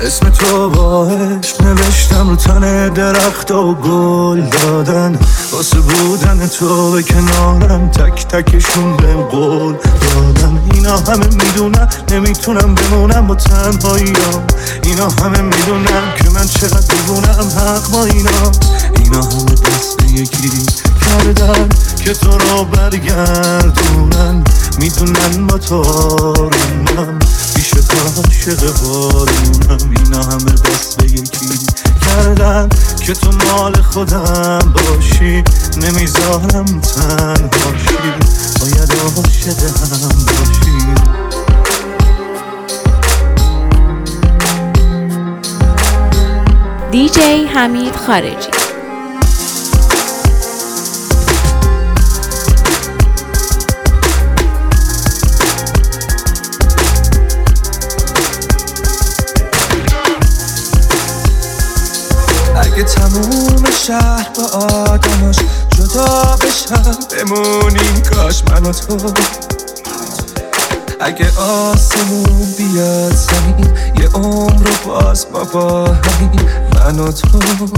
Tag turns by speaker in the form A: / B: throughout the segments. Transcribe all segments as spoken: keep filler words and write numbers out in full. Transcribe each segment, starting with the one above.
A: اسم تو با عشق نوشتم رو تن درخت و گل دادن، واسه بودن تو به کنارم تک تکشون بهم قول دادن. اینا همه میدونم نمیتونم بمونم با تنهاییام، اینا همه میدونم که من چقدر دیوونم حق با اینا. اینا همه دست به یکی کردن که تو رو برگردونن، میدونن با تو آرومم پیش تا عاشق بارونم. اینا همه دست به یکی کردن که تو مال خودم باشی، نمیذارم تنهاشی، باید عاشق هم باشی.
B: دی جی حمید خارجی.
A: اگه تموم شهر با آدماش جدا بشن بمونیم کاش من و تو. اگه آسمون بیاد زمین یه عمر رو باز ما با همین من و تو.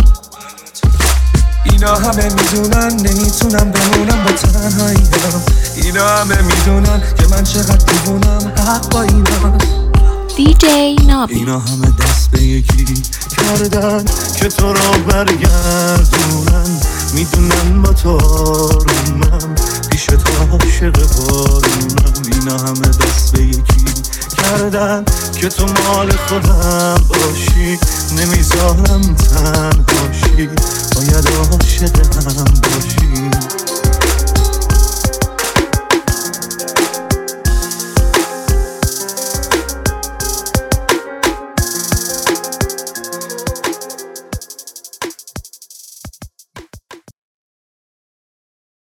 A: اینا همه میدونن نمیتونم بمونم با تنهاییم، اینا همه میدونن که من چقدر دیوونم حق با اینا.
B: دی جی نابی.
A: اینا همه دست به یکی کردن که تو رو برگردونن، میدونن با تو آرومم پیش تو عاشق بارونم. اینا همه دست به یکی کردن که تو مال خودم باشی، نمیذارم تنهاشی، باید عاشق هم باشی.